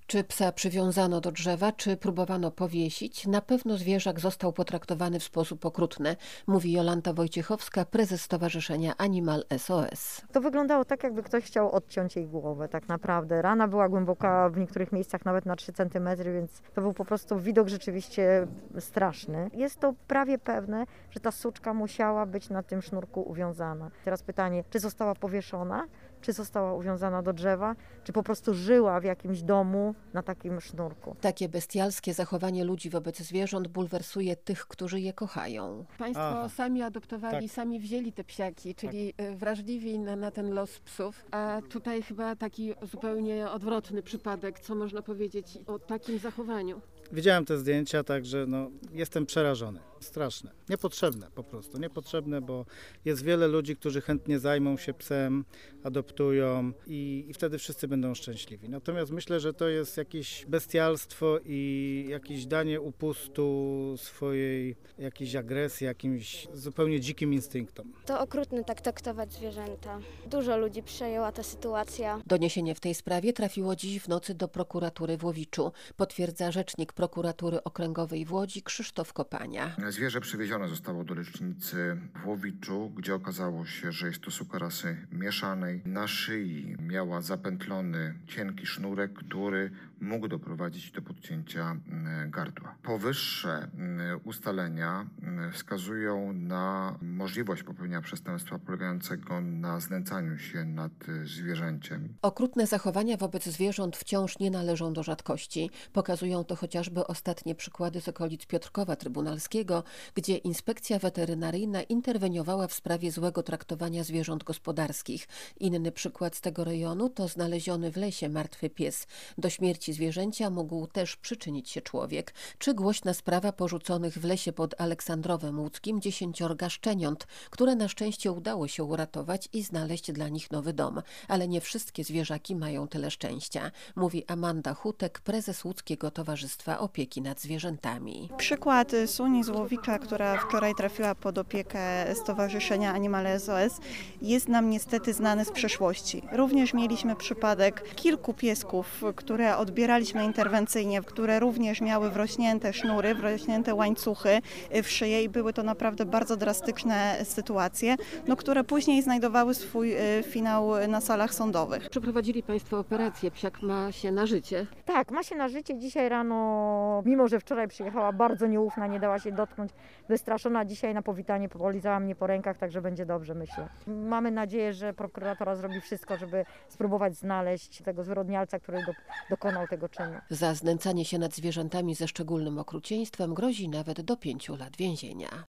Czy psa przywiązano do drzewa, czy próbowano powiesić, na pewno zwierzak został potraktowany w sposób okrutny, mówi Jolanta Wojciechowska, prezes Stowarzyszenia Animal SOS. To wyglądało tak, jakby ktoś chciał odciąć jej głowę tak naprawdę. Rana była głęboka, w niektórych miejscach nawet na 3 cm, więc to był po prostu widok rzeczywiście straszny. Jest to prawie pewne, że ta suczka musiała być na tym sznurku uwiązana. Teraz pytanie, czy została powieszona, czy została uwiązana do drzewa, czy po prostu żyła w jakimś domu na takim sznurku. Takie bestialskie zachowanie ludzi wobec zwierząt bulwersuje tych, którzy je kochają. Państwo sami adoptowali, sami wzięli te psiaki, czyli wrażliwi na ten los psów, a tutaj chyba taki zupełnie odwrotny przypadek. Co można powiedzieć o takim zachowaniu? Widziałem te zdjęcia, także jestem przerażony. Straszne. Niepotrzebne po prostu. Niepotrzebne, bo jest wiele ludzi, którzy chętnie zajmą się psem, adoptują i wtedy wszyscy będą szczęśliwi. Natomiast myślę, że to jest jakieś bestialstwo i jakieś danie upustu swojej jakiejś agresji, jakimś zupełnie dzikim instynktom. To okrutne tak traktować zwierzęta. Dużo ludzi przejęła ta sytuacja. Doniesienie w tej sprawie trafiło dziś w nocy do prokuratury w Łowiczu, potwierdza rzecznik prokuratury okręgowej w Łodzi Krzysztof Kopania. Zwierzę przywiezione zostało do lecznicy w Łowiczu, gdzie okazało się, że jest to suka rasy mieszanej. Na szyi miała zapętlony cienki sznurek, który mógł doprowadzić do podcięcia gardła. Powyższe ustalenia wskazują na możliwość popełnienia przestępstwa polegającego na znęcaniu się nad zwierzęciem. Okrutne zachowania wobec zwierząt wciąż nie należą do rzadkości. Pokazują to chociażby ostatnie przykłady z okolic Piotrkowa Trybunalskiego, gdzie inspekcja weterynaryjna interweniowała w sprawie złego traktowania zwierząt gospodarskich. Inny przykład z tego rejonu to znaleziony w lesie martwy pies. Do śmierci zwierzęcia mógł też przyczynić się człowiek. Czy głośna sprawa porzuconych w lesie pod Aleksandrowem Łódzkim 10 szczeniąt, które na szczęście udało się uratować i znaleźć dla nich nowy dom. Ale nie wszystkie zwierzaki mają tyle szczęścia, mówi Amanda Hutek, prezes Łódzkiego Towarzystwa Opieki nad Zwierzętami. Przykład Suni z Łowicza, która wczoraj trafiła pod opiekę Stowarzyszenia Animal SOS, jest nam niestety znany z przeszłości. Również mieliśmy przypadek kilku piesków, które odbieraliśmy interwencyjnie, które również miały wrośnięte sznury, wrośnięte łańcuchy w szyję i były to naprawdę bardzo drastyczne sytuacje, które później znajdowały swój finał na salach sądowych. Przeprowadzili Państwo operację, psiak ma się na życie. Tak, ma się na życie. Dzisiaj rano, mimo że wczoraj przyjechała bardzo nieufna, nie dała się dotknąć, wystraszona, dzisiaj na powitanie polizała mnie po rękach, także będzie dobrze, myślę. Mamy nadzieję, że prokuratura zrobi wszystko, żeby spróbować znaleźć tego zwyrodnialca, który dokonał tego czynu. Za znęcanie się nad zwierzętami ze szczególnym okrucieństwem grozi nawet do 5 lat więzienia.